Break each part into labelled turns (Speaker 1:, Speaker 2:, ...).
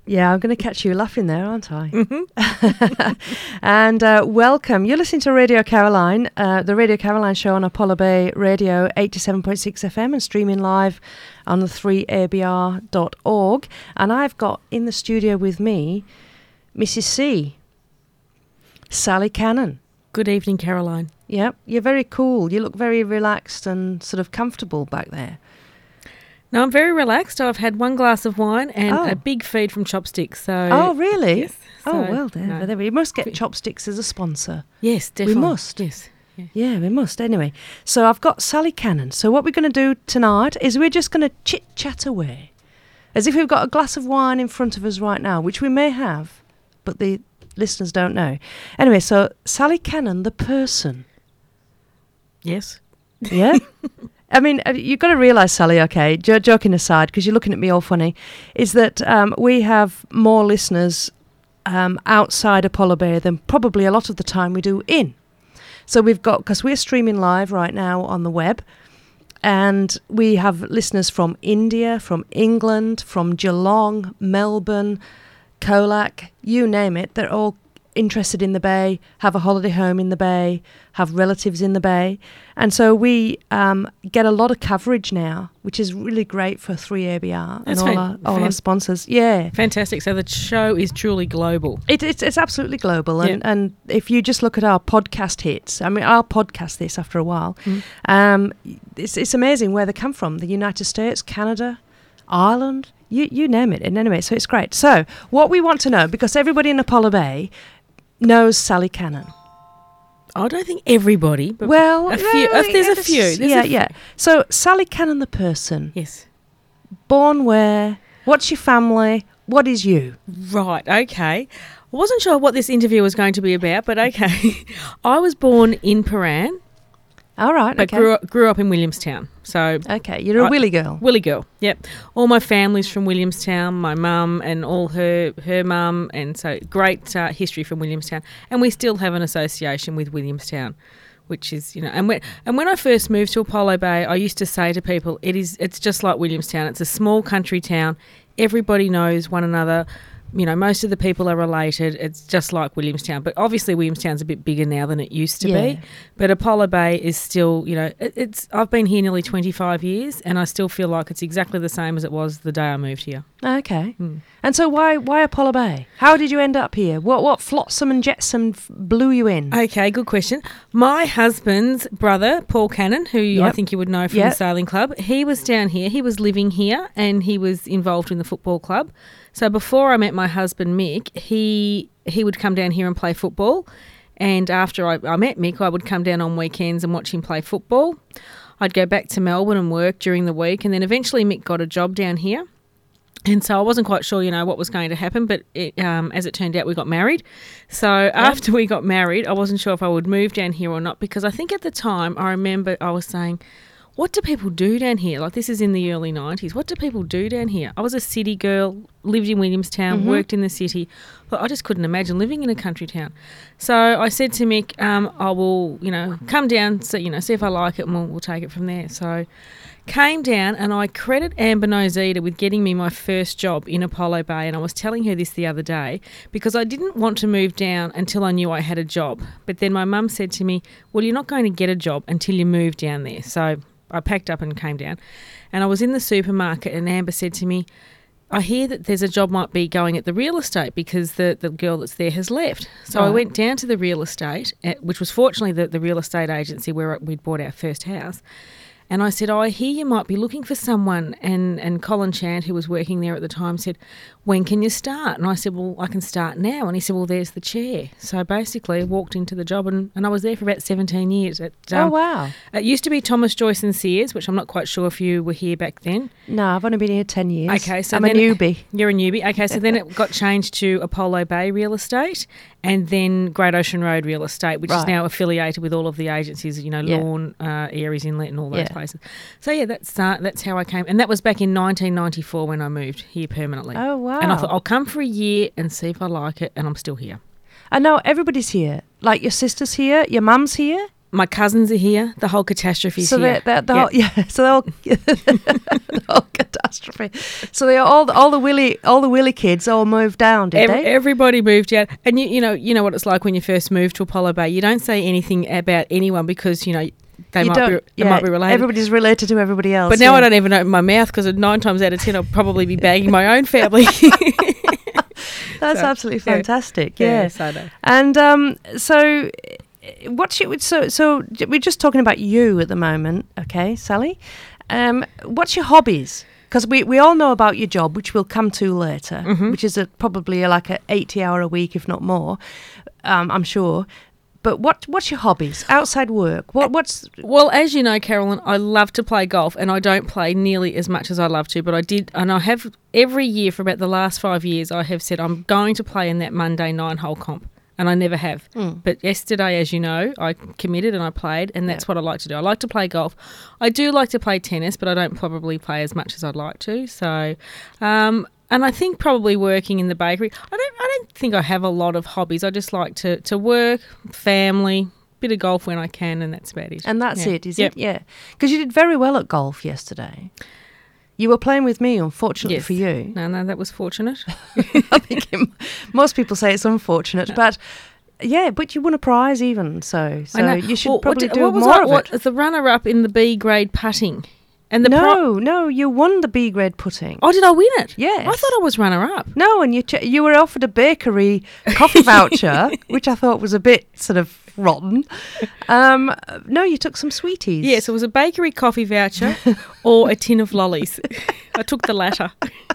Speaker 1: Yeah, I'm going to catch you laughing there, aren't I?
Speaker 2: Mm-hmm.
Speaker 1: And welcome. You're listening to Radio Caroline, the Radio Caroline show on Apollo Bay Radio 87.6 FM and streaming live on the 3abr.org. And I've got in the studio with me Mrs. C, Sally Cannon.
Speaker 2: Good evening, Caroline.
Speaker 1: Yep, you're very cool. You look very relaxed and sort of comfortable back there.
Speaker 2: No, I'm very relaxed. I've had one glass of wine and a big feed from Chopsticks. So
Speaker 1: oh, really?
Speaker 2: Yes.
Speaker 1: Oh,
Speaker 2: So,
Speaker 1: well, there we must get Chopsticks as a sponsor.
Speaker 2: Yes, definitely.
Speaker 1: We must.
Speaker 2: Yes.
Speaker 1: Yeah, we must. Anyway, so I've got Sally Cannon. So what we're going to do tonight is we're just going to chit-chat away, as if we've got a glass of wine in front of us right now, which we may have, but the listeners don't know. Anyway, so Sally Cannon, the person.
Speaker 2: Yes.
Speaker 1: Yeah? I mean, you've got to realise, Sally, okay, joking aside, because you're looking at me all funny, is that we have more listeners outside Apollo Bay than probably a lot of the time we do in. So we've got, because we're streaming live right now on the web, and we have listeners from India, from England, from Geelong, Melbourne, Colac, you name it. They're all interested in the Bay, have a holiday home in the Bay, have relatives in the Bay. And so we get a lot of coverage now, which is really great for 3ABR and all our sponsors. Yeah.
Speaker 2: Fantastic. So the show is truly global.
Speaker 1: It's absolutely global. And if you just look at our podcast hits, I mean, I'll podcast this after a while. It's amazing where they come from. The United States, Canada, Ireland, you name it. And anyway, so it's great. So what we want to know, because everybody in Apollo Bay knows Sally Cannon.
Speaker 2: I don't think everybody, but
Speaker 1: well,
Speaker 2: a few. There's a few.
Speaker 1: Yeah. So Sally Cannon, the person.
Speaker 2: Yes.
Speaker 1: Born where? What's your family? What is you?
Speaker 2: Right. Okay. I wasn't sure what this interview was going to be about, but okay. I was born in Paran.
Speaker 1: All right.
Speaker 2: But
Speaker 1: okay.
Speaker 2: grew up in Williamstown. So
Speaker 1: okay, you're a Willie girl.
Speaker 2: Willie girl. Yep. All my family's from Williamstown. My mum and all her mum, and so great history from Williamstown. And we still have an association with Williamstown, which is and when I first moved to Apollo Bay, I used to say to people, it's just like Williamstown. It's a small country town. Everybody knows one another. Most of the people are related. It's just like Williamstown. But obviously Williamstown's a bit bigger now than it used to be. But Apollo Bay is still, I've been here nearly 25 years and I still feel like it's exactly the same as it was the day I moved here.
Speaker 1: Okay. And so why Apollo Bay? How did you end up here? What flotsam and jetsam blew you in?
Speaker 2: Okay, good question. My husband's brother, Paul Cannon, who I think you would know from the sailing club, he was down here. He was living here and he was involved in the football club. So before I met my husband, Mick, he would come down here and play football. And after I met Mick, I would come down on weekends and watch him play football. I'd go back to Melbourne and work during the week. And then eventually Mick got a job down here. And so I wasn't quite sure, what was going to happen. But as it turned out, we got married. So after we got married, I wasn't sure if I would move down here or not. Because I think at the time, I remember I was saying, what do people do down here? Like, this is in the early 90s. What do people do down here? I was a city girl, lived in Williamstown, worked in the city. But I just couldn't imagine living in a country town. So I said to Mick, I will, come down, see if I like it, and we'll take it from there. So came down, and I credit Amber Nozita with getting me my first job in Apollo Bay. And I was telling her this the other day because I didn't want to move down until I knew I had a job. But then my mum said to me, well, you're not going to get a job until you move down there. So I packed up and came down, and I was in the supermarket, and Amber said to me, I hear that there's a job might be going at the real estate because the girl that's there has left. So I went down to the real estate, which was fortunately the real estate agency where we'd bought our first house. And I said, I hear you might be looking for someone. And Colin Chant, who was working there at the time, said, when can you start? And I said, well, I can start now. And he said, well, there's the chair. So basically I walked into the job and I was there for about 17 years.
Speaker 1: Oh, wow.
Speaker 2: It used to be Thomas Joyce and Sears, which I'm not quite sure if you were here back then.
Speaker 1: No, I've only been here 10 years.
Speaker 2: Okay, so
Speaker 1: I'm a newbie.
Speaker 2: You're a newbie. Okay, so then it got changed to Apollo Bay Real Estate and then Great Ocean Road Real Estate, which is now affiliated with all of the agencies, Lawn, Aries Inlet and all those places. So, yeah, that's how I came. And that was back in 1994 when I moved here permanently.
Speaker 1: Oh, wow.
Speaker 2: And I thought, I'll come for a year and see if I like it, and I'm still here.
Speaker 1: I know everybody's here. Like your sister's here, your mum's here.
Speaker 2: My cousins are here. The whole catastrophe is here.
Speaker 1: So the whole the whole catastrophe. So they all the Willie kids all moved down, did they?
Speaker 2: Everybody moved out, and you know what it's like when you first move to Apollo Bay. You don't say anything about anyone because they might be related.
Speaker 1: Everybody's related to everybody else.
Speaker 2: But now I don't even open my mouth because 9 times out of 10 I'll probably be bagging my own family.
Speaker 1: That's absolutely fantastic. Yeah.
Speaker 2: Yes, I know.
Speaker 1: And so. So we're just talking about you at the moment, okay, Sally? What's your hobbies? Because we all know about your job, which we'll come to later, which is probably like a 80-hour a week, if not more, I'm sure. But what's your hobbies outside work? Well,
Speaker 2: as you know, Carolyn, I love to play golf, and I don't play nearly as much as I love to, but I did, and I have every year for about the last 5 years. I have said I'm going to play in that Monday 9-hole comp. And I never have. But yesterday, as you know, I committed and I played, and that's what I like to do. I like to play golf. I do like to play tennis, but I don't probably play as much as I'd like to. So, and I think probably working in the bakery, I don't think I have a lot of hobbies. I just like to work, family, bit of golf when I can, and that's about it.
Speaker 1: And that's it, is it? Yeah. Because you did very well at golf yesterday. You were playing with me, unfortunately for you.
Speaker 2: No, that was fortunate.
Speaker 1: I think most people say it's unfortunate, but but you won a prize even, so you should probably do more of it.
Speaker 2: The runner-up in the B grade putting. And
Speaker 1: no, you won the B grade putting.
Speaker 2: Oh, did I win it?
Speaker 1: Yes.
Speaker 2: I thought I was runner-up.
Speaker 1: No, and you were offered a bakery coffee voucher, which I thought was a bit sort of rotten. No, you took some sweeties.
Speaker 2: Yes, it was a bakery coffee voucher or a tin of lollies. I took the latter.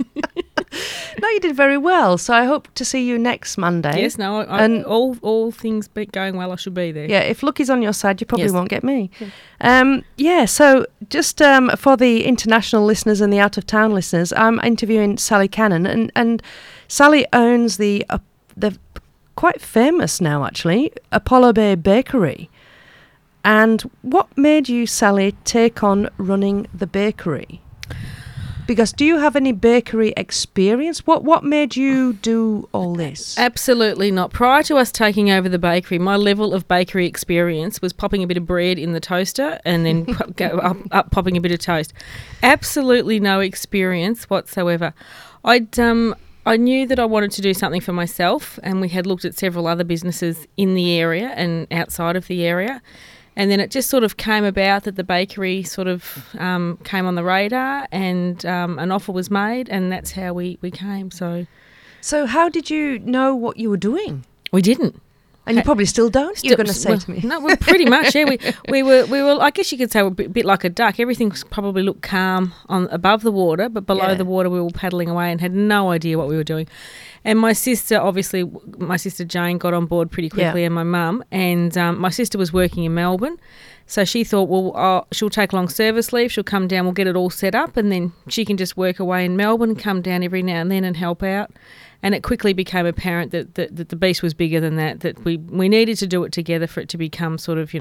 Speaker 1: No, you did very well. So I hope to see you next Monday.
Speaker 2: Yes, no, and all things going well, I should be there.
Speaker 1: Yeah, if luck is on your side, you probably won't get me. So just for the international listeners and the out-of-town listeners, I'm interviewing Sally Cannon, and Sally owns the quite famous now, actually, Apollo Bay Bakery. And what made you, Sally, take on running the bakery? Because do you have any bakery experience? What made you do all this?
Speaker 2: Absolutely not. Prior to us taking over the bakery, my level of bakery experience was popping a bit of bread in the toaster and then up popping a bit of toast. Absolutely no experience whatsoever. I knew that I wanted to do something for myself, and we had looked at several other businesses in the area and outside of the area. And then it just sort of came about that the bakery sort of came on the radar, and an offer was made, and that's how we came. So
Speaker 1: how did you know what you were doing?
Speaker 2: We didn't.
Speaker 1: And you probably still don't, you're going to say to me.
Speaker 2: No, well, pretty much, yeah. We were, I guess you could say, we're a bit like a duck. Everything probably looked calm above the water, but below the water we were paddling away and had no idea what we were doing. And my sister Jane got on board pretty quickly, and my mum. And my sister was working in Melbourne, so she thought, well, she'll take long service leave, she'll come down, we'll get it all set up, and then she can just work away in Melbourne and come down every now and then and help out. And it quickly became apparent that the beast was bigger than that we needed to do it together for it to become sort of,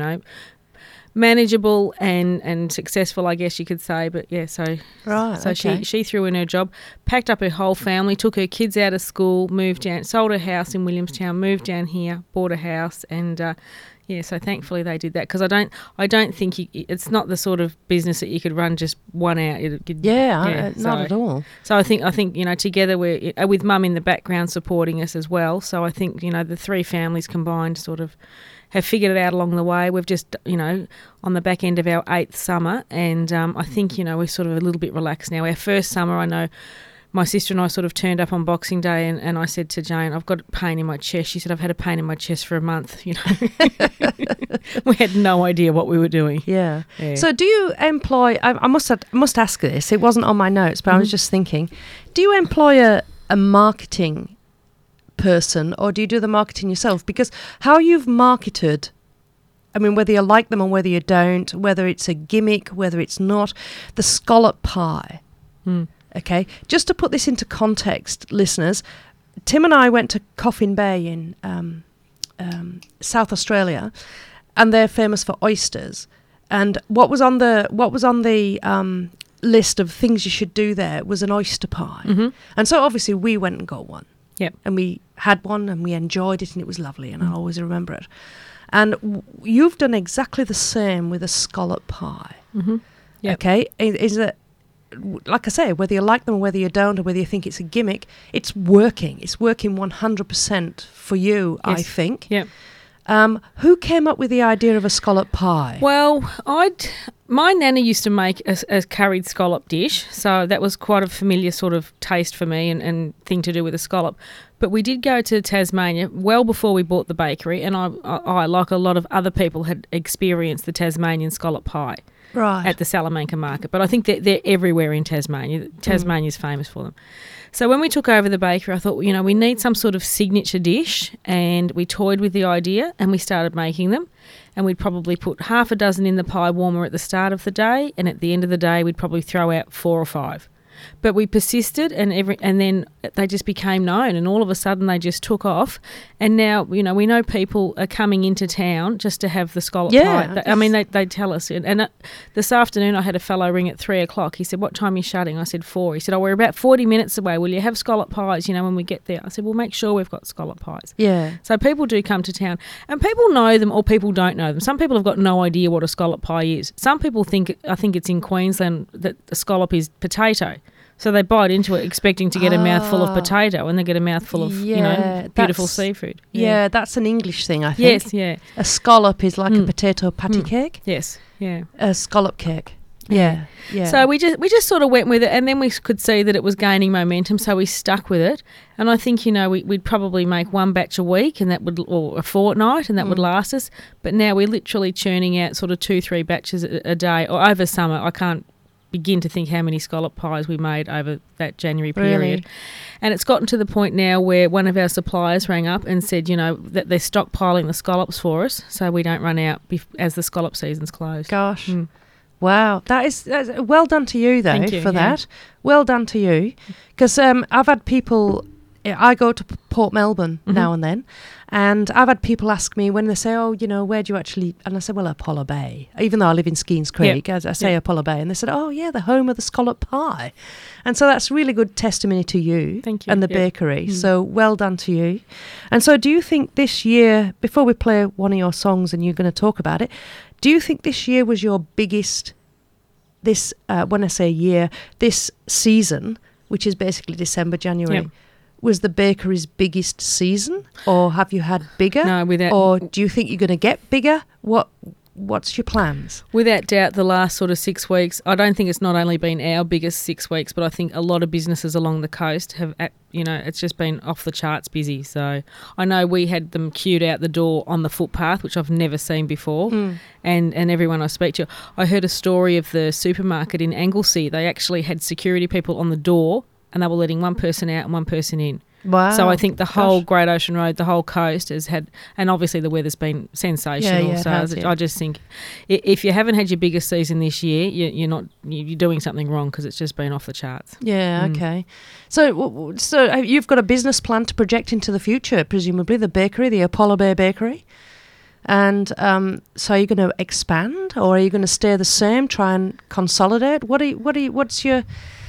Speaker 2: manageable and successful, I guess you could say. But yeah, so she threw in her job, packed up her whole family, took her kids out of school, moved down, sold her house in Williamstown, moved down here, bought a house, and so thankfully they did that, because I don't think it's not the sort of business that you could run just one out.
Speaker 1: Not at all.
Speaker 2: So I think together we're with Mum in the background supporting us as well. So I think the three families combined sort of have figured it out along the way. We've just on the back end of our 8th summer, and I think we're sort of a little bit relaxed now. Our first summer, I know, my sister and I sort of turned up on Boxing Day, and I said to Jane, I've got a pain in my chest. She said, I've had a pain in my chest for a month. We had no idea what we were doing.
Speaker 1: Yeah. So do you employ, I must ask this, it wasn't on my notes, but I was just thinking, do you employ a marketing person, or do you do the marketing yourself? Because how you've marketed, I mean, whether you like them or whether you don't, whether it's a gimmick, whether it's not, the scallop pie. Okay, just to put this into context, listeners, Tim and I went to Coffin Bay in South Australia, and they're famous for oysters. And what was on the list of things you should do there was an oyster pie. And so obviously we went and got one.
Speaker 2: Yep.
Speaker 1: And we had one and we enjoyed it, and it was lovely, and I'll always remember it. And you've done exactly the same with a scallop pie.
Speaker 2: Mm-hmm. Yep.
Speaker 1: Okay? Is that, like I say, whether you like them or whether you don't or whether you think it's a gimmick, it's working. It's working 100% for you, yes. I think.
Speaker 2: Yep.
Speaker 1: Who came up with the idea of a scallop pie?
Speaker 2: Well, my nana used to make a curried scallop dish, so that was quite a familiar sort of taste for me and thing to do with a scallop. But we did go to Tasmania well before we bought the bakery, and I like a lot of other people, had experienced the Tasmanian scallop pie.
Speaker 1: Right.
Speaker 2: At the Salamanca market. But I think that they're everywhere in Tasmania. Tasmania's famous for them. So when we took over the bakery, I thought, we need some sort of signature dish, and we toyed with the idea and we started making them. And we'd probably put half a dozen in the pie warmer at the start of the day, and at the end of the day we'd probably throw out 4 or 5. But we persisted, and then they just became known, and all of a sudden they just took off. And now, we know people are coming into town just to have the scallop pie. I mean, they tell us. And this afternoon I had a fellow ring at 3 o'clock. He said, "What time are you shutting?" I said, 4. He said, "Oh, we're about 40 minutes away. Will you have scallop pies, when we get there?" I said, "Well, make sure we've got scallop pies."
Speaker 1: Yeah.
Speaker 2: So people do come to town, and people know them or people don't know them. Some people have got no idea what a scallop pie is. Some people I think it's in Queensland that a scallop is potato. So they bite into it expecting to get a mouthful of potato, and they get a mouthful of, beautiful seafood.
Speaker 1: Yeah, that's an English thing, I think.
Speaker 2: Yes, yeah.
Speaker 1: A scallop is like a potato patty cake.
Speaker 2: Yes, yeah.
Speaker 1: A scallop cake. Yeah, yeah.
Speaker 2: So we just sort of went with it, and then we could see that it was gaining momentum, so we stuck with it. And I think, we'd probably make one batch a week, and or a fortnight, and that would last us. But now we're literally churning out sort of 2-3 batches a day, or over summer. I can't begin to think how many scallop pies we made over that January period.
Speaker 1: Really?
Speaker 2: And it's gotten to the point now where one of our suppliers rang up and said, that they're stockpiling the scallops for us so we don't run out as the scallop season's closed.
Speaker 1: Gosh. Wow. That's well done to you, though, for that. Well done to you. Because I've had people... I go to Port Melbourne now and then, and I've had people ask me when they say, "Oh, where do you actually?" And I say, "Well, Apollo Bay." Even though I live in Skeens Creek, I say Apollo Bay, and they said, "Oh, yeah, the home of the scallop pie," and so that's really good testimony to you,
Speaker 2: Thank you.
Speaker 1: And the bakery. So well done to you. And so, do you think this year, before we play one of your songs, and you're going to talk about it, do you think this year was your biggest? When I say year, this season, which is basically December, January.
Speaker 2: Yep.
Speaker 1: Was the bakery's biggest season, or have you had bigger?
Speaker 2: No,
Speaker 1: or do you think you're going to get bigger? What's your plans?
Speaker 2: Without doubt, the last sort of 6 weeks, I don't think it's not only been our biggest 6 weeks, but I think a lot of businesses along the coast have, it's just been off the charts busy. So I know we had them queued out the door on the footpath, which I've never seen before. And everyone I speak to, I heard a story of the supermarket in Anglesea. They actually had security people on the door, and they were letting one person out and one person in.
Speaker 1: Wow.
Speaker 2: So I think the whole Great Ocean Road, the whole coast has had, and obviously the weather's been sensational. I just think if you haven't had your biggest season this year, you're doing something wrong, because it's just been off the charts.
Speaker 1: Yeah, okay. So you've got a business plan to project into the future, presumably the bakery, the Apollo Bay Bakery. And so are you going to expand, or are you going to stay the same, try and consolidate? What's your...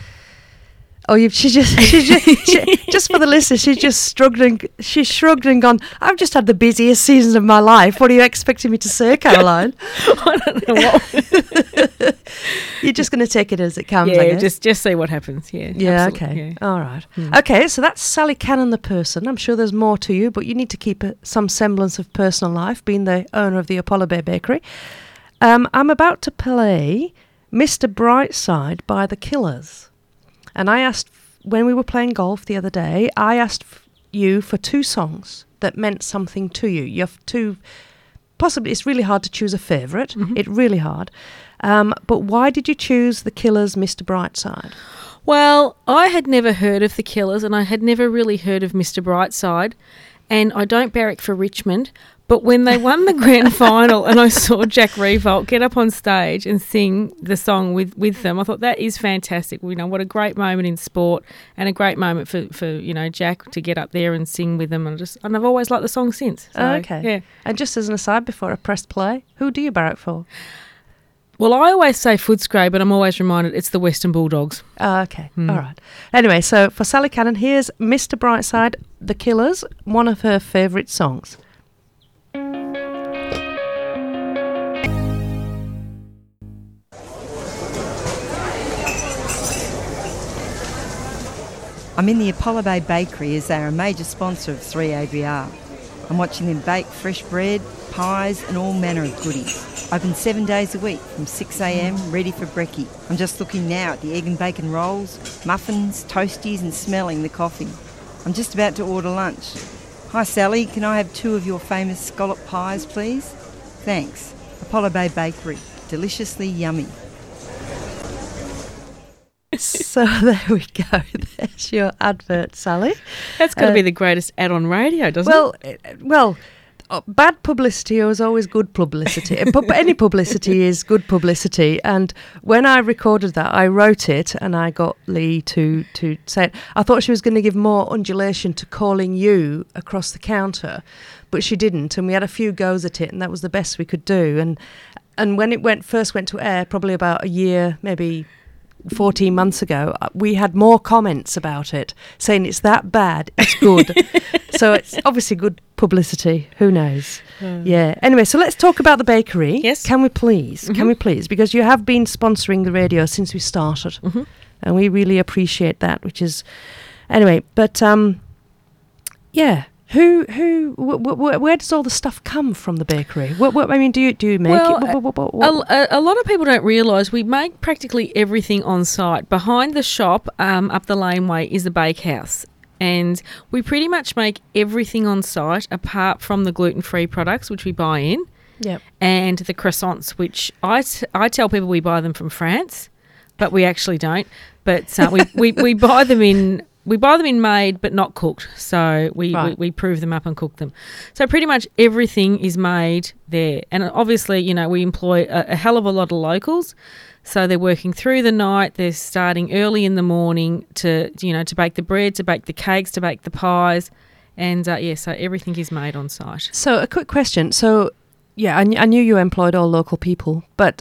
Speaker 1: Oh, she's just for the listeners, she's just struggling. She's shrugged and gone, "I've just had the busiest seasons of my life. What are you expecting me to say, Caroline?"
Speaker 2: I don't know what.
Speaker 1: You're just going to take it as it comes,
Speaker 2: yeah,
Speaker 1: I guess.
Speaker 2: just see what happens. Yeah,
Speaker 1: okay. Yeah. All right. Okay, so that's Sally Cannon, the person. I'm sure there's more to you, but you need to keep some semblance of personal life, being the owner of the Apollo Bay Bakery. I'm about to play Mr. Brightside by The Killers. And I asked, when we were playing golf the other day, I asked you for 2 songs that meant something to you. You have 2, possibly, it's really hard to choose a favourite. It's really hard. But why did you choose The Killers' Mr. Brightside?
Speaker 2: Well, I had never heard of The Killers, and I had never really heard of Mr. Brightside. And I don't barrack for Richmond, but when they won the grand final and I saw Jack Riewoldt get up on stage and sing the song with them, I thought that is fantastic. What a great moment in sport, and a great moment for Jack to get up there and sing with them. And I've always liked the song since. So,
Speaker 1: okay.
Speaker 2: Yeah.
Speaker 1: And just as an aside, before I pressed play, who do you barrack for?
Speaker 2: Well, I always say Footscray, but I'm always reminded it's the Western Bulldogs.
Speaker 1: Oh, okay. All right. Anyway, so for Sally Cannon, here's Mr. Brightside, The Killers, one of her favourite songs.
Speaker 3: I'm in the Apollo Bay Bakery as they are a major sponsor of 3ABR. I'm watching them bake fresh bread, pies and all manner of goodies. Open 7 days a week from 6 a.m, ready for brekkie. I'm just looking now at the egg and bacon rolls, muffins, toasties and smelling the coffee. I'm just about to order lunch. Hi Sally, can I have 2 of your famous scallop pies please? Thanks. Apollo Bay Bakery. Deliciously yummy.
Speaker 1: So there we go. There's your advert, Sally.
Speaker 2: That's got to be the greatest ad on radio, doesn't it?
Speaker 1: Well, bad publicity is always good publicity. Any publicity is good publicity. And when I recorded that, I wrote it and I got Lee to say it. I thought she was going to give more undulation to calling you across the counter, but she didn't. And we had a few goes at it, and that was the best we could do. And when it first went to air, probably about a year, maybe 14 months ago, we had more comments about it saying it's that bad, it's good. So it's obviously good publicity. Who knows? Yeah. Anyway, so let's talk about the bakery.
Speaker 2: Yes.
Speaker 1: Can we please?
Speaker 2: Mm-hmm.
Speaker 1: Can we please? Because you have been sponsoring the radio since we started.
Speaker 2: Mm-hmm.
Speaker 1: And we really appreciate that, which is... Anyway, but yeah. Where does all the stuff come from the bakery? What I mean, do you make it?
Speaker 2: A lot of people don't realise we make practically everything on site. Behind the shop, up the laneway, is the bakehouse, and we pretty much make everything on site apart from the gluten-free products, which we buy in.
Speaker 1: Yep.
Speaker 2: And the croissants, which I tell people we buy them from France, but we actually don't. But we buy them in. We buy them in made but not cooked, so we prove them up and cook them. So pretty much everything is made there. And obviously, you know, we employ a hell of a lot of locals, so they're working through the night. They're starting early in the morning to bake the bread, to bake the cakes, to bake the pies. And, so everything is made on site.
Speaker 1: So a quick question. So, yeah, I knew you employed all local people, but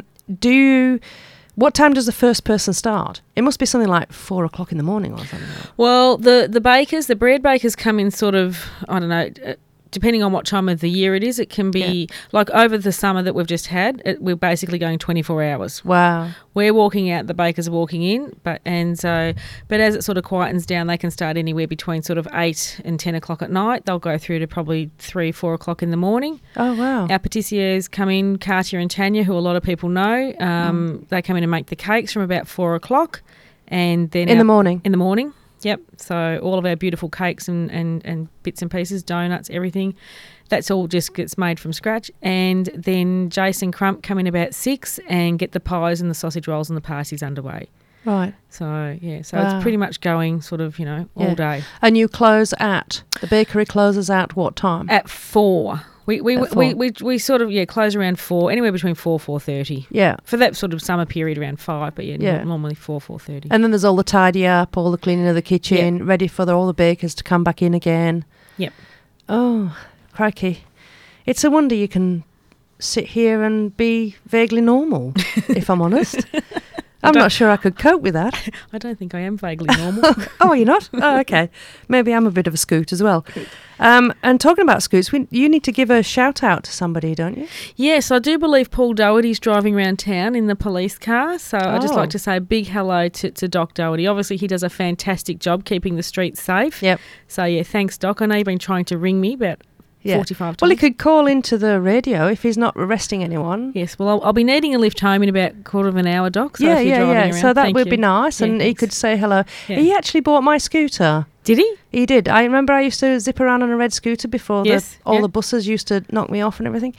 Speaker 1: what time does the first person start? It must be something like 4 o'clock in the morning or something.
Speaker 2: Well, the bread bakers come in sort of, I don't know, depending on what time of the year it is. It can be like over the summer that we've just had, we're basically going 24 hours.
Speaker 1: Wow. We're
Speaker 2: walking out, the bakers are walking in, but as it sort of quietens down, they can start anywhere between sort of 8 and 10 o'clock at night. They'll go through to probably 3, 4 o'clock in the morning.
Speaker 1: Oh, wow.
Speaker 2: Our patissiers come in, Katia and Tanya, who a lot of people know. They come in and make the cakes from about 4 o'clock. And then
Speaker 1: in the morning?
Speaker 2: In the morning. Yep. So all of our beautiful cakes and bits and pieces, donuts, everything, that's all just gets made from scratch. And then Jason Crump come in about 6 and get the pies and the sausage rolls and the parties underway.
Speaker 1: Right.
Speaker 2: So, It's pretty much going sort of, all day.
Speaker 1: And you close the bakery closes at what time?
Speaker 2: At 4. We sort of close around 4, anywhere between 4:30.
Speaker 1: Yeah.
Speaker 2: For that sort of summer period around 5, but normally 4:30.
Speaker 1: And then there's all the tidy up, all the cleaning of the kitchen, ready for all the bakers to come back in again.
Speaker 2: Yep.
Speaker 1: Oh, crikey! It's a wonder you can sit here and be vaguely normal. If I'm honest. I'm not sure I could cope with that.
Speaker 2: I don't think I am vaguely normal.
Speaker 1: Oh, you're not? Oh, okay. Maybe I'm a bit of a scoot as well. And talking about scoots, you need to give a shout out to somebody, don't you?
Speaker 2: Yes, I do believe Paul Doherty's driving around town in the police car. So I'd just like to say a big hello to Doc Doherty. Obviously, he does a fantastic job keeping the streets safe.
Speaker 1: Yep.
Speaker 2: So, thanks, Doc. I know you've been trying to ring me about 45 times.
Speaker 1: Well, he could call into the radio if he's not arresting anyone.
Speaker 2: Yes, well, I'll be needing a lift home in about a quarter of an hour, Doc. So if you're driving around,
Speaker 1: so that would be nice, and he could say hello.
Speaker 2: Yeah.
Speaker 1: He actually bought my scooter.
Speaker 2: Did he?
Speaker 1: He did. I remember I used to zip around on a red scooter before all the buses used to knock me off and everything.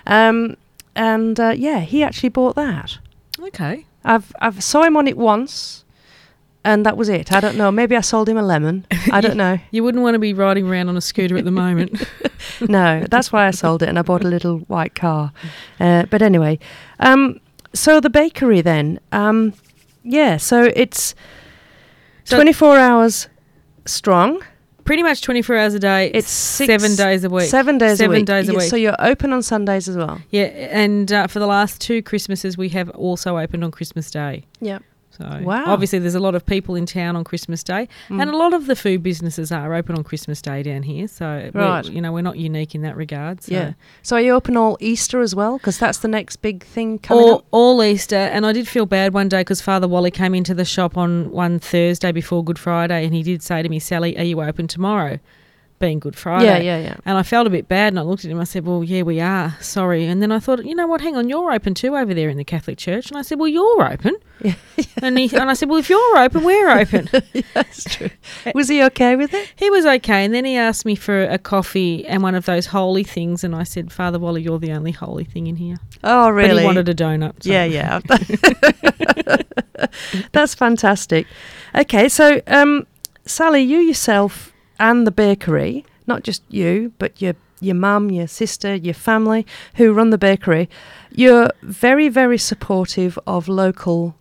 Speaker 1: He actually bought that.
Speaker 2: Okay.
Speaker 1: I've saw him on it once. And that was it. I don't know. Maybe I sold him a lemon. I don't know.
Speaker 2: You wouldn't want to be riding around on a scooter at the moment.
Speaker 1: No, that's why I sold it and I bought a little white car. But anyway, so the bakery then. So it's 24 hours strong.
Speaker 2: Pretty much 24 hours a day.
Speaker 1: It's
Speaker 2: 7 days a week.
Speaker 1: 7 days a week.
Speaker 2: 7 days a week.
Speaker 1: So you're open on Sundays as well.
Speaker 2: Yeah, and for the last 2 Christmases, we have also opened on Christmas Day.
Speaker 1: Yeah.
Speaker 2: So
Speaker 1: wow.
Speaker 2: Obviously there's a lot of people in town on Christmas Day, and a lot of the food businesses are open on Christmas Day down here. So we're not unique in that regard. So.
Speaker 1: Yeah. So are you open all Easter as well? Because that's the next big thing coming up.
Speaker 2: All Easter. And I did feel bad one day because Father Wally came into the shop on one Thursday before Good Friday, and he did say to me, "Sally, are you open tomorrow?" Being Good Friday.
Speaker 1: Yeah.
Speaker 2: And I felt a bit bad, and I looked at him. I said, "Well, yeah, we are. Sorry." And then I thought, you know what? Hang on, you're open too over there in the Catholic Church. And I said, "Well, you're open."
Speaker 1: Yeah.
Speaker 2: And I said, "Well, if you're open, we're open."
Speaker 1: Yeah, that's true. Was he okay with it?
Speaker 2: He was okay. And then he asked me for a coffee and one of those holy things. And I said, "Father Wally, you're the only holy thing in here."
Speaker 1: Oh, really?
Speaker 2: But he wanted a donut. So.
Speaker 1: Yeah. That's fantastic. Okay, so Sally, you yourself and the bakery, not just you, but your mum, your sister, your family who run the bakery, you're very, very supportive of local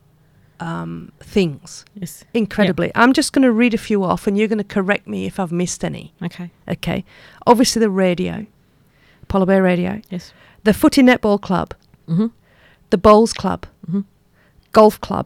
Speaker 1: things.
Speaker 2: Yes.
Speaker 1: Incredibly. Yep. I'm just going to read a few off and you're going to correct me if I've missed any.
Speaker 2: Okay.
Speaker 1: Obviously the radio, Apollo Bay Radio.
Speaker 2: Yes.
Speaker 1: The Footy Netball Club.
Speaker 2: Mm-hmm.
Speaker 1: The Bowls Club.
Speaker 2: Mm-hmm.
Speaker 1: Golf Club.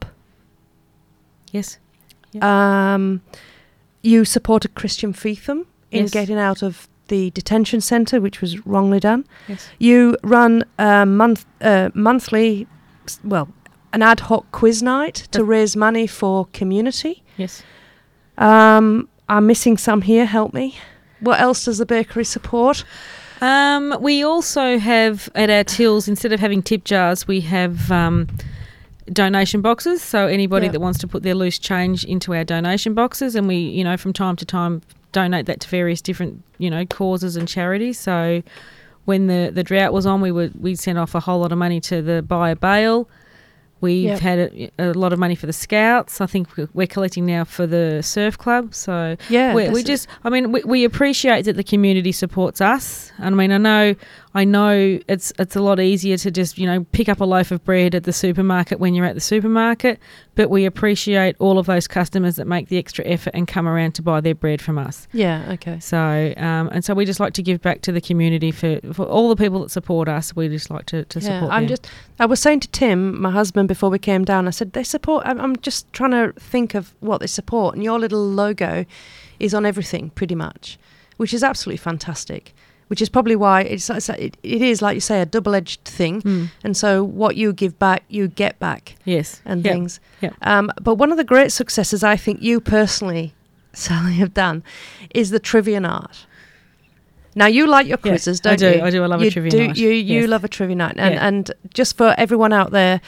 Speaker 2: Yes. Yep.
Speaker 1: You supported Christian Feetham in getting out of the detention centre, which was wrongly done.
Speaker 2: Yes.
Speaker 1: You run a monthly, an ad hoc quiz night to raise money for community.
Speaker 2: Yes.
Speaker 1: I'm missing some here. Help me. What else does the bakery support?
Speaker 2: We also have at our tills, instead of having tip jars, we have donation boxes. So anybody that wants to put their loose change into our donation boxes, and we, from time to time donate that to various different, causes and charities. So when the drought was on, we sent off a whole lot of money to the Buy a Bale. We've had a lot of money for the Scouts. I think we're collecting now for the Surf Club. So we appreciate that the community supports us. And I mean, I know it's a lot easier to just, pick up a loaf of bread at the supermarket when you're at the supermarket, but we appreciate all of those customers that make the extra effort and come around to buy their bread from us.
Speaker 1: Yeah, okay.
Speaker 2: So, and so we just like to give back to the community for all the people that support us. We just like to support them.
Speaker 1: I was saying to Tim, my husband, before we came down, I said, they support, I'm just trying to think of what they support, and your little logo is on everything pretty much, which is absolutely fantastic. Which is probably why it is, like you say, a double-edged thing. And so what you give back, you get back.
Speaker 2: Yes.
Speaker 1: And things.
Speaker 2: Yep.
Speaker 1: But one of the great successes I think you personally, Sally, have done is the trivia night. Now, you like your quizzes, don't you?
Speaker 2: I do. I love a trivia night.
Speaker 1: You love a trivia night. And just for everyone out there,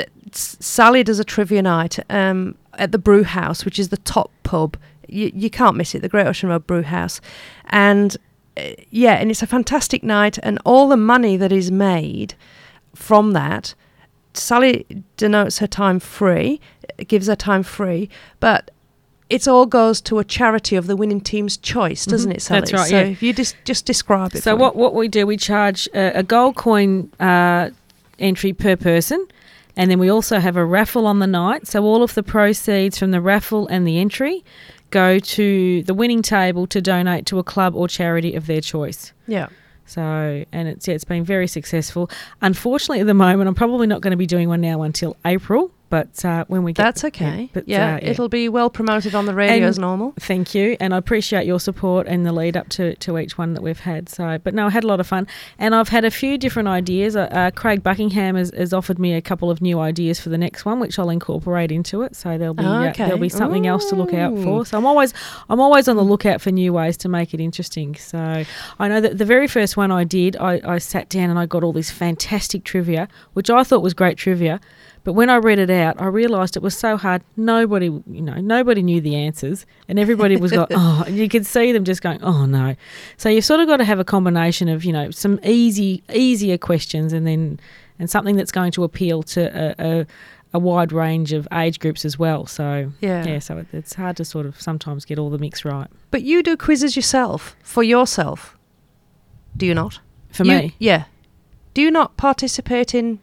Speaker 1: Sally does a trivia night at the Brew House, which is the top pub. You can't miss it, the Great Ocean Road Brew House. And and it's a fantastic night, and all the money that is made from that, Sally denotes her time free, gives her time free, but it all goes to a charity of the winning team's choice, doesn't it, Sally?
Speaker 2: That's right,
Speaker 1: so if you just describe it.
Speaker 2: So what we do, we charge a gold coin entry per person, and then we also have a raffle on the night. So all of the proceeds from the raffle and the entry go to the winning table to donate to a club or charity of their choice. Yeah. So, and it's been very successful. Unfortunately, at the moment, I'm probably not going to be doing one now until April. But when we get...
Speaker 1: That's okay. It'll be well promoted on the radio as normal.
Speaker 2: Thank you. And I appreciate your support and the lead up to each one that we've had. But I had a lot of fun. And I've had a few different ideas. Craig Buckingham has offered me a couple of new ideas for the next one, which I'll incorporate into it. So there'll be something else to look out for. So I'm always on the lookout for new ways to make it interesting. So I know that the very first one I did, I sat down and I got all this fantastic trivia, which I thought was great trivia. But when I read it out, I realised it was so hard. Nobody knew the answers, and everybody was going, oh, and you could see them just going, oh no. So you've sort of got to have a combination of, some easier questions and something that's going to appeal to a wide range of age groups as well. So so it's hard to sort of sometimes get all the mix right.
Speaker 1: But you do quizzes yourself for yourself, do you not?
Speaker 2: For me,
Speaker 1: yeah. Do you not participate in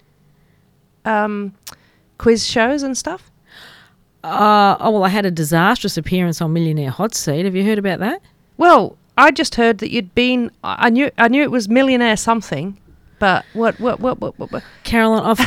Speaker 1: quiz shows and stuff?
Speaker 2: I had a disastrous appearance on Millionaire Hot Seat. Have you heard about that?
Speaker 1: Well, I just heard that you'd been. I knew it was Millionaire something, but what?
Speaker 2: Caroline, I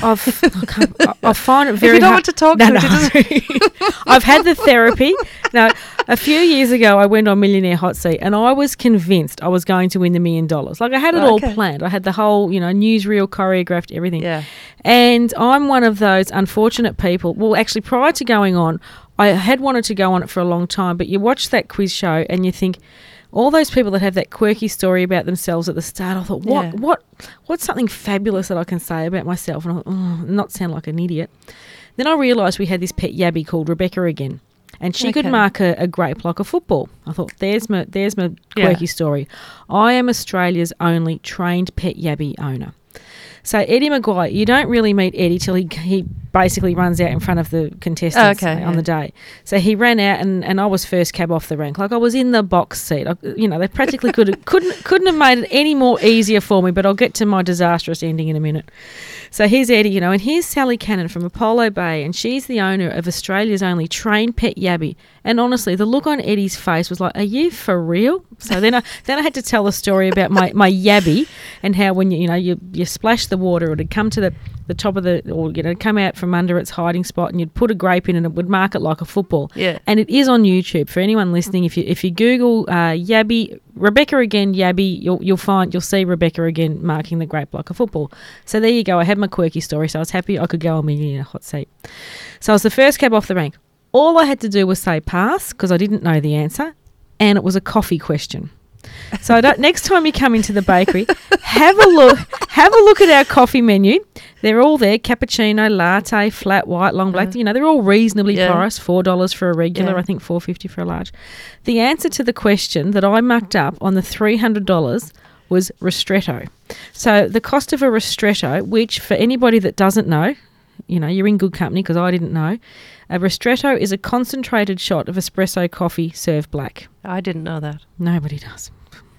Speaker 2: find it very
Speaker 1: if you don't
Speaker 2: hard.
Speaker 1: want to talk to it,
Speaker 2: I've had the therapy. Now, a few years ago, I went on Millionaire Hot Seat, and I was convinced I was going to win the $1 million. Like, I had it all planned. I had the whole, newsreel choreographed, everything.
Speaker 1: Yeah.
Speaker 2: And I'm one of those unfortunate people. Well, actually, prior to going on, I had wanted to go on it for a long time, but you watch that quiz show and you think, all those people that have that quirky story about themselves at the start, I thought, what's something fabulous that I can say about myself? And I thought, not sound like an idiot. Then I realised we had this pet yabby called Rebecca again, and she could mark a grape like a football. I thought, there's my quirky story. I am Australia's only trained pet yabby owner. So Eddie Maguire, you don't really meet Eddie till he basically runs out in front of the contestants on the day. So he ran out, and I was first cab off the rank. Like, I was in the box seat. They practically couldn't have made it any more easier for me. But I'll get to my disastrous ending in a minute. So here's Eddie, and here's Sally Cannon from Apollo Bay, and she's the owner of Australia's only trained pet yabby. And honestly, the look on Eddie's face was like, "Are you for real?" So then I had to tell a story about my yabby and how when you splash the water, it would come to the top of come out from under its hiding spot, and you'd put a grape in and it would mark it like a football.
Speaker 1: Yeah.
Speaker 2: And it is on YouTube for anyone listening. If you Google yabby Rebecca again yabby, you'll see Rebecca again marking the grape like a football. So there you go. I had my quirky story, so I was happy I could go on Millionaire Hot Seat. So I was the first cab off the rank. All I had to do was say pass because I didn't know the answer, and it was a coffee question. So next time you come into the bakery, have a look at our coffee menu. They're all there: cappuccino, latte, flat white, long black. They're all reasonably priced. $4 for a regular, I think $4.50 for a large. The answer to the question that I mucked up on the $300 was ristretto. So the cost of a ristretto, which for anybody that doesn't know, you're in good company because I didn't know. A ristretto is a concentrated shot of espresso coffee served black.
Speaker 1: I didn't know that.
Speaker 2: Nobody does.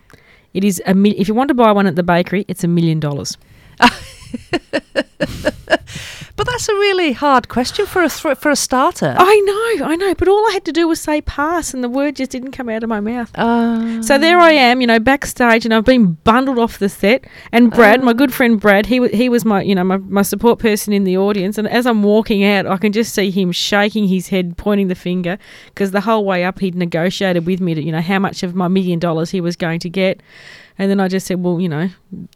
Speaker 2: It is if you want to buy one at the bakery, it's $1 million.
Speaker 1: But that's a really hard question for a starter.
Speaker 2: I know. But all I had to do was say pass, and the word just didn't come out of my mouth. So there I am, backstage, and I've been bundled off the set. And Brad, my good friend Brad, he was my, my support person in the audience. And as I'm walking out, I can just see him shaking his head, pointing the finger, because the whole way up he'd negotiated with me to, how much of my $1 million he was going to get. And then I just said, well, 0%,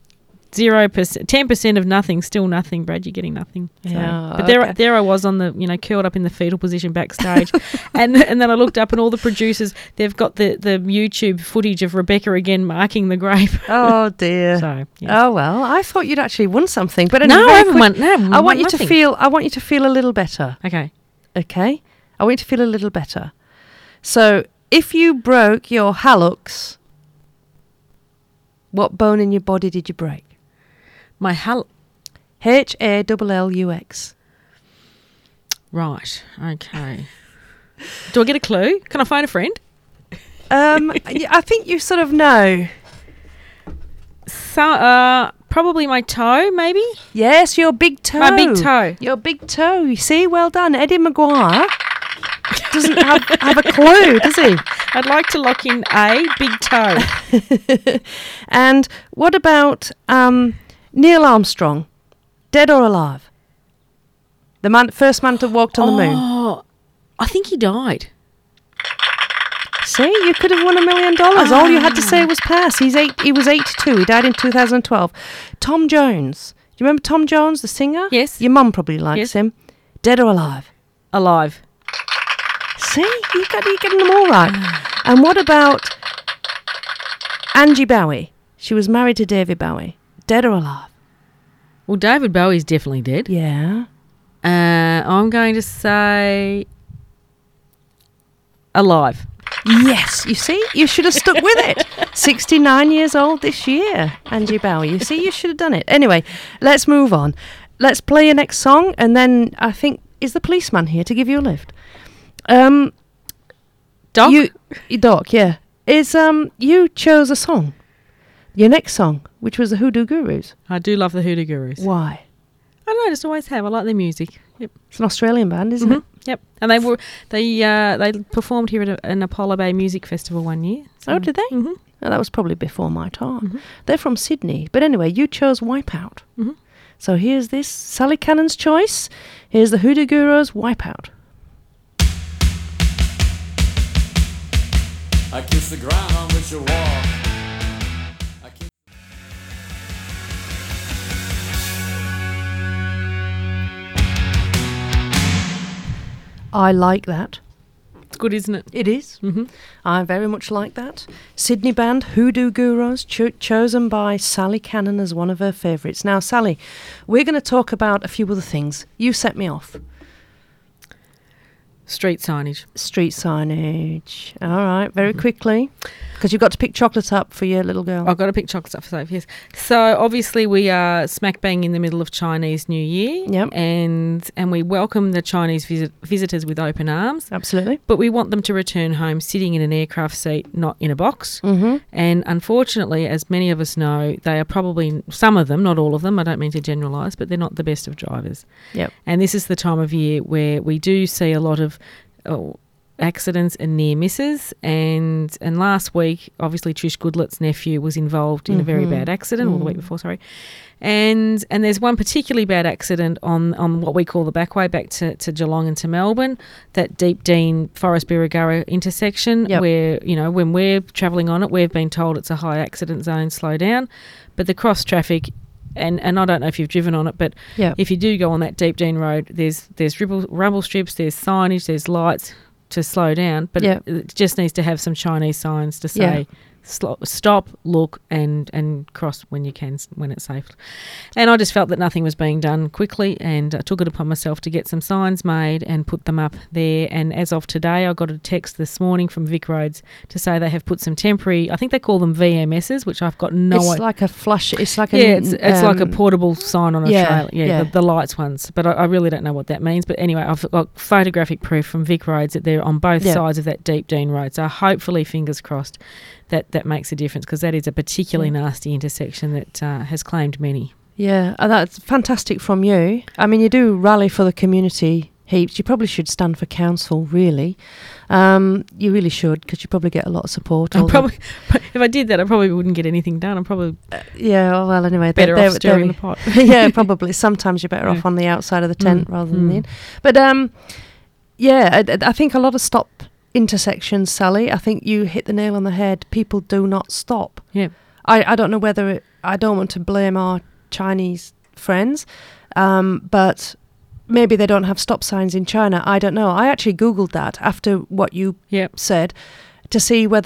Speaker 2: 10% of nothing, still nothing, Brad. You're getting nothing. So,
Speaker 1: yeah,
Speaker 2: but there I was on the, curled up in the fetal position backstage, and then I looked up, and all the producers, they've got the YouTube footage of Rebecca again marking the grape.
Speaker 1: Oh dear.
Speaker 2: So, yes.
Speaker 1: Oh well, I thought you'd actually won something, but anyway,
Speaker 2: no, I haven't won. No,
Speaker 1: I want you to feel. I want you to feel a little better.
Speaker 2: Okay.
Speaker 1: I want you to feel a little better. So, if you broke your hallux, what bone in your body did you break?
Speaker 2: My
Speaker 1: Hallux.
Speaker 2: Right. Okay. Do I get a clue? Can I find a friend?
Speaker 1: I think you sort of know.
Speaker 2: So, probably my toe, maybe?
Speaker 1: Yes, your big toe.
Speaker 2: My big toe.
Speaker 1: Your big toe. You see, well done. Eddie Maguire doesn't have a clue, does he?
Speaker 2: I'd like to lock in a big toe.
Speaker 1: And what about Neil Armstrong, dead or alive? The first man to walk on the moon.
Speaker 2: Oh, I think he died.
Speaker 1: See, you could have won $1 million. All you had to say was pass. He was 82. He died in 2012. Tom Jones. Do you remember Tom Jones, the singer?
Speaker 2: Yes.
Speaker 1: Your mum probably likes him. Dead or alive?
Speaker 2: Alive.
Speaker 1: See, you're getting them all right. And what about Angie Bowie? She was married to David Bowie. Dead or alive?
Speaker 2: Well, David Bowie's definitely dead.
Speaker 1: Yeah.
Speaker 2: I'm going to say alive.
Speaker 1: Yes. You see, you should have stuck with it. 69 years old this year, Angie Bowie. You see, you should have done it. Anyway, let's move on. Let's play your next song, and then I think, is the policeman here to give you a lift?
Speaker 2: Doc?
Speaker 1: Doc, yeah. You chose a song. Your next song, which was the Hoodoo Gurus.
Speaker 2: I do love the Hoodoo Gurus.
Speaker 1: Why?
Speaker 2: I don't know, I just always have. I like their music. Yep.
Speaker 1: It's an Australian band, isn't it?
Speaker 2: Yep. And they performed here at an Apollo Bay Music Festival one year.
Speaker 1: So. Oh, did they?
Speaker 2: Mm-hmm.
Speaker 1: Oh, that was probably before my time. Mm-hmm. They're from Sydney. But anyway, you chose Wipeout.
Speaker 2: Mm-hmm.
Speaker 1: So here's this Sally Cannon's choice. Here's the Hoodoo Gurus Wipeout.
Speaker 4: I kiss the ground on which you walk.
Speaker 1: I like that.
Speaker 2: It's good, isn't it?
Speaker 1: It is.
Speaker 2: Mm-hmm.
Speaker 1: I very much like that. Sydney band Hoodoo Gurus, chosen by Sally Cannon as one of her favourites. Now, Sally, we're going to talk about a few other things. You set me off.
Speaker 2: Street signage.
Speaker 1: Street signage. All right, very quickly, because you've got to pick chocolate up for your little girl.
Speaker 2: I've got to pick chocolate up for Sophie, yes. So obviously we are smack bang in the middle of Chinese New Year.
Speaker 1: Yep.
Speaker 2: And we welcome the Chinese visitors with open arms.
Speaker 1: Absolutely.
Speaker 2: But we want them to return home sitting in an aircraft seat, not in a box.
Speaker 1: Mm-hmm.
Speaker 2: And unfortunately, as many of us know, they are probably, some of them, not all of them, I don't mean to generalise, but they're not the best of drivers.
Speaker 1: Yep.
Speaker 2: And this is the time of year where we do see a lot of accidents and near misses, and last week obviously Trish Goodlet's nephew was involved in a very bad accident, or the week before, sorry, and there's one particularly bad accident on what we call the backway back to Geelong and to Melbourne, that Deep Dean Forest Birregurra intersection, where, you know, when we're travelling on it, we've been told it's a high accident zone, slow down, but the cross traffic. And I don't know if you've driven on it, but if you do go on that Deep Dean Road, there's rumble strips, there's signage, there's lights to slow down, but it just needs to have some Chinese signs to say stop, look, and cross when you can, when it's safe. And I just felt that nothing was being done quickly, and I took it upon myself to get some signs made and put them up there. And as of today, I got a text this morning from Vic Roads to say they have put some temporary, I think they call them VMSs, which I've got no idea.
Speaker 1: It's like a flash. It's like
Speaker 2: it's like a portable sign on a trailer.
Speaker 1: Yeah.
Speaker 2: The lights ones. But I really don't know what that means. But anyway, I've got photographic proof from Vic Roads that they're on both sides of that Deep Dean Road. So hopefully, fingers crossed, that makes a difference, because that is a particularly nasty intersection that has claimed many.
Speaker 1: Yeah, that's fantastic from you. I mean, you do rally for the community heaps. You probably should stand for council, really. You really should, because you probably get a lot of support.
Speaker 2: If I did that, I probably wouldn't get anything done. I'm probably
Speaker 1: well, anyway,
Speaker 2: better off stirring the pot.
Speaker 1: Yeah, probably. Sometimes you're better off on the outside of the tent rather than the in. But I think a lot of stop intersections, Sally, I think you hit the nail on the head. People do not stop.
Speaker 2: Yeah.
Speaker 1: I don't know whether I don't want to blame our Chinese friends, but maybe they don't have stop signs in China. I don't know. I actually Googled that after what you said to see whether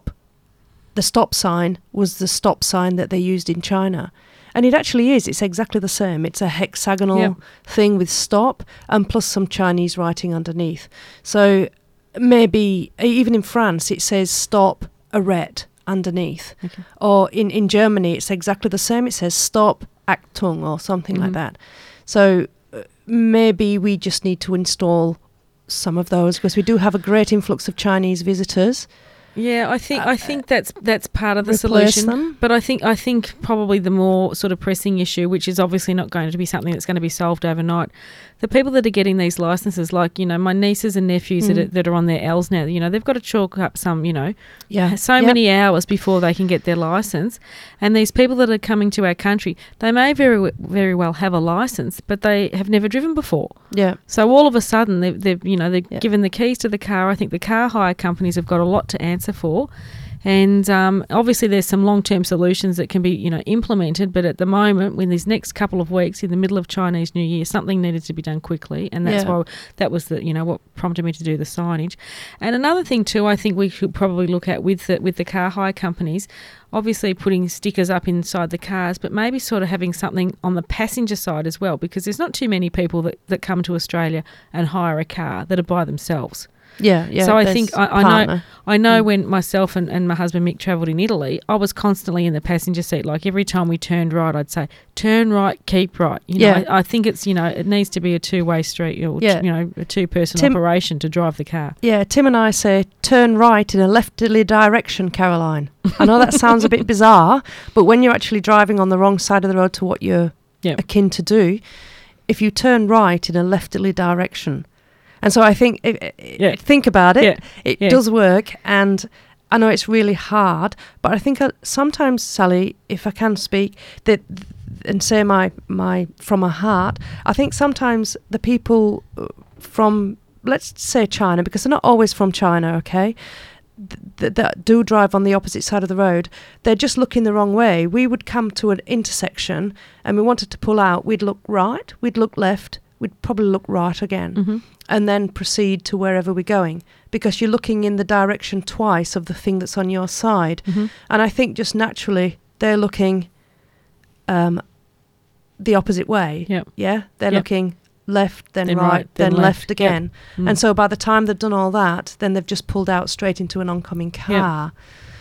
Speaker 1: the stop sign was the stop sign that they used in China. And it actually is. It's exactly the same. It's a hexagonal thing with stop and plus some Chinese writing underneath. So maybe even in France it says stop, arrête underneath. Okay. Or in Germany it's exactly the same. It says stop, Achtung or something like that. So maybe we just need to install some of those, because we do have a great influx of Chinese visitors.
Speaker 2: Yeah, I think that's part of the solution.
Speaker 1: Them.
Speaker 2: But I think probably the more sort of pressing issue, which is obviously not going to be something that's going to be solved overnight, the people that are getting these licenses, like, you know, my nieces and nephews that are on their L's now, you know, they've got to chalk up some, you know, many hours before they can get their license. And these people that are coming to our country, they may very, very well have a license, but they have never driven before.
Speaker 1: Yeah.
Speaker 2: So all of a sudden they're given the keys to the car. I think the car hire companies have got a lot to answer for. And obviously there's some long-term solutions that can be, you know, implemented, but at the moment, when these next couple of weeks in the middle of Chinese New Year, something needed to be done quickly, and that's why that was the, you know, what prompted me to do the signage. And another thing too, I think we should probably look at with the car hire companies, obviously putting stickers up inside the cars, but maybe sort of having something on the passenger side as well, because there's not too many people that come to Australia and hire a car that are by themselves.
Speaker 1: Yeah.
Speaker 2: So I think I know when myself and my husband Mick travelled in Italy, I was constantly in the passenger seat. Like every time we turned right, I'd say, turn right, keep right. You know, I think it's, you know, it needs to be a two-way street, or, you know, a two-person operation to drive the car. Yeah,
Speaker 1: Tim and I say, turn right in a leftly direction, Caroline. I know that sounds a bit bizarre, but when you're actually driving on the wrong side of the road to what you're akin to do, if you turn right in a leftly direction, And so I think, think about it, it does work. And I know it's really hard, but I think sometimes, Sally, if I can speak, that and say from my heart, I think sometimes the people from, let's say China, because they're not always from China, okay, that do drive on the opposite side of the road, they're just looking the wrong way. We would come to an intersection and we wanted to pull out, we'd look right, we'd look left, we'd probably look right again, and then proceed to wherever we're going, because you're looking in the direction twice of the thing that's on your side. And I think just naturally they're looking the opposite way. They're looking left, then right, then left again. And so by the time they've done all that, then they've just pulled out straight into an oncoming car.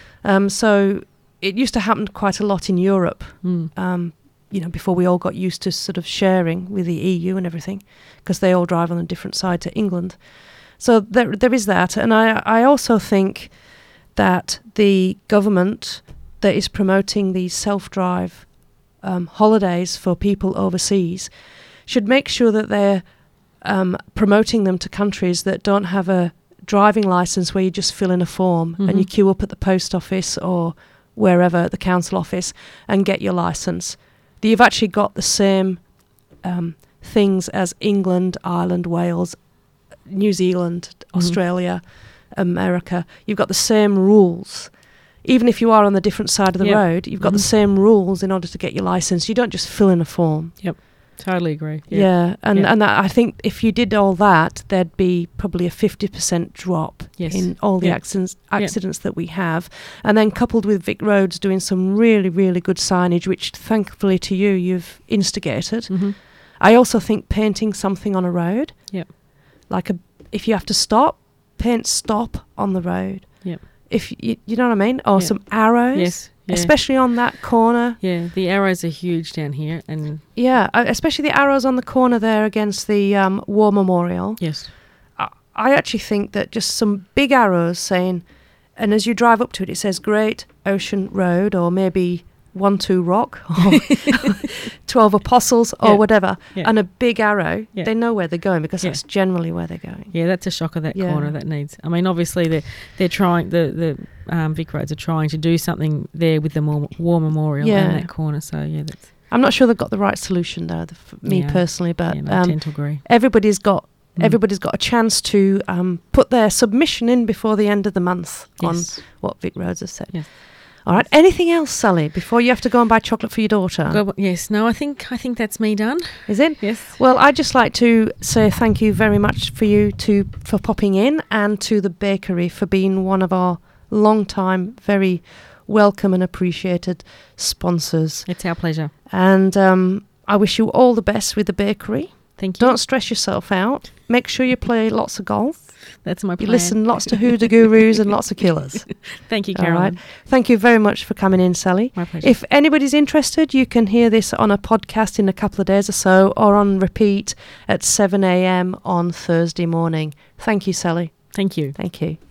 Speaker 1: So it used to happen quite a lot in Europe, before we all got used to sort of sharing with the EU and everything, because they all drive on a different side to England. So there is that. And I also think that the government that is promoting these self-drive holidays for people overseas should make sure that they're promoting them to countries that don't have a driving license where you just fill in a form and you queue up at the post office or wherever, at the council office, and get your license. That you've actually got the same things as England, Ireland, Wales, New Zealand, Australia, America. You've got the same rules. Even if you are on the different side of the road, you've got the same rules in order to get your license. You don't just fill in a form.
Speaker 2: Totally agree.
Speaker 1: And I think if you did all that, there'd be probably a 50% drop in all the accidents that we have. And then coupled with Vic Roads doing some really, really good signage, which thankfully to you, you've instigated. I also think painting something on a road, like if you have to stop, paint stop on the road. If you know what I mean? Or some arrows. Especially on that corner.
Speaker 2: The arrows are huge down here. And
Speaker 1: especially the arrows on the corner there against the War Memorial. I actually think that just some big arrows saying, and as you drive up to it, it says Great Ocean Road, or maybe 1-2 Rock, or 12 Apostles, or whatever, and a big arrow, they know where they're going, because that's generally where they're going.
Speaker 2: That's a shocker, that corner that needs. I mean, obviously they're trying, the Vic Roads are trying to do something there with the War Memorial in that corner. So that's.
Speaker 1: I'm not sure they've got the right solution though, me personally, but
Speaker 2: I tend to agree.
Speaker 1: Everybody's got a chance to put their submission in before the end of the month on what Vic Roads has said. All right. Anything else, Sally, before you have to go and buy chocolate for your daughter?
Speaker 2: Yes. No, I think that's me done.
Speaker 1: Is it?
Speaker 2: Yes.
Speaker 1: Well, I'd just like to say thank you very much for popping in, and to the bakery for being one of our long-time, very welcome and appreciated sponsors.
Speaker 2: It's our pleasure.
Speaker 1: And I wish you all the best with the bakery.
Speaker 2: Thank you.
Speaker 1: Don't stress yourself out. Make sure you play lots of golf.
Speaker 2: That's my plan.
Speaker 1: You listen lots to Hoodoo Gurus and lots of Killers.
Speaker 2: Thank you, Carolyn.
Speaker 1: All right. Thank you very much for coming in, Sally.
Speaker 2: My pleasure.
Speaker 1: If anybody's interested, you can hear this on a podcast in a couple of days or so, or on repeat at 7 a.m. on Thursday morning. Thank you, Sally.
Speaker 2: Thank you.
Speaker 1: Thank you.